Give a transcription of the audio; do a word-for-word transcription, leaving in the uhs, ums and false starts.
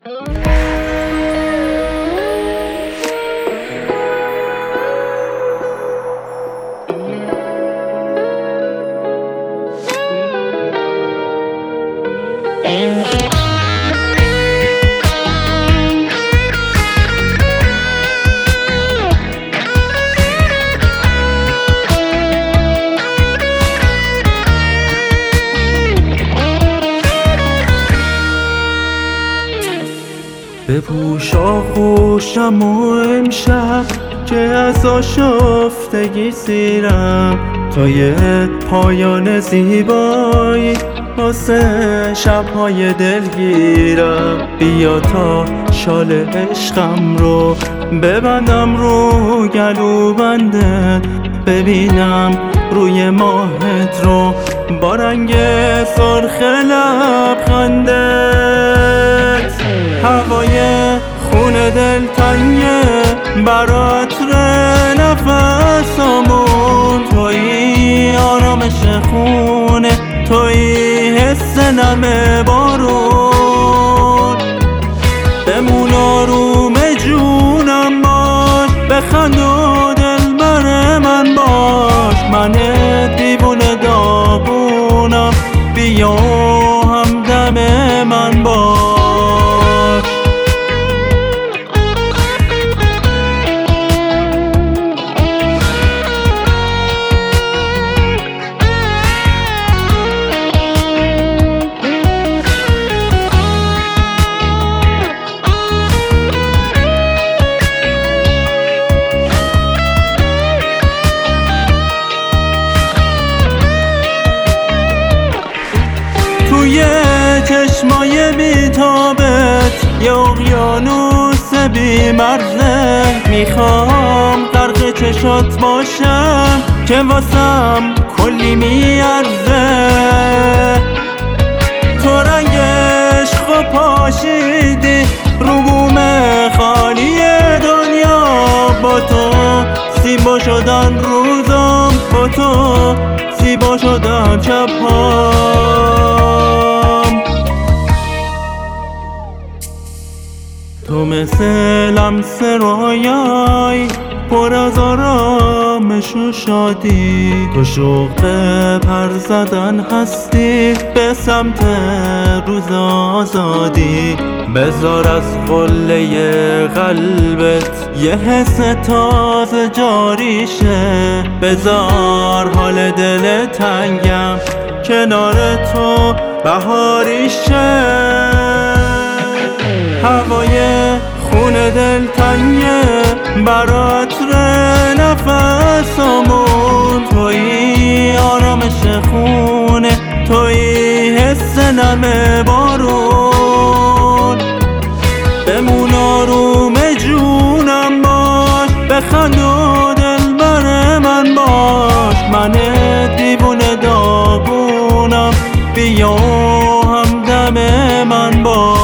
بپوش آغوشم و امشب که از آشفتگی سیرم تا یه پایان زیبایی واسه شبهای دلگیرم. بیا تا شال عشقم رو ببندم رو گلو بنده، ببینم روی ماهت رو با رنگ سرخ لبخندت. هوای خون دلتنگه برات ره نفسامون، تویی آرامش خونه، تویی حس نم بارون. بمون آروم جونم باش، بخند و دلبر من باش. من دیوونه داغونم، بیا همدم من باش. توی چشمای بیتابت یه اقیانوس بی مرزه، میخوام غرق چشات باشم که واسم کلی میارزه. تو رنگ عشق و پاشیدی رو بوم خالی دنیا، با تو زیبا شدن روزام، با تو زیبا شدن شب‌هام. تو مثل لمس رویای پر از آرامش و شادی، تو شوق پر زدن هستی به سمت روز آزادی. بذار از قله قلبت یه حس تازه جاری شه، بذار حال دل تنگم کنار تو بهاری شه. هوای خون دلتنگه برات ره نفسامون، تویی آرامش خونه، تویی حس نم بارون. بمون آروم جونم باش، بخند و دلبر من باش. من دیوونه داغونم، بیا همدم من باش.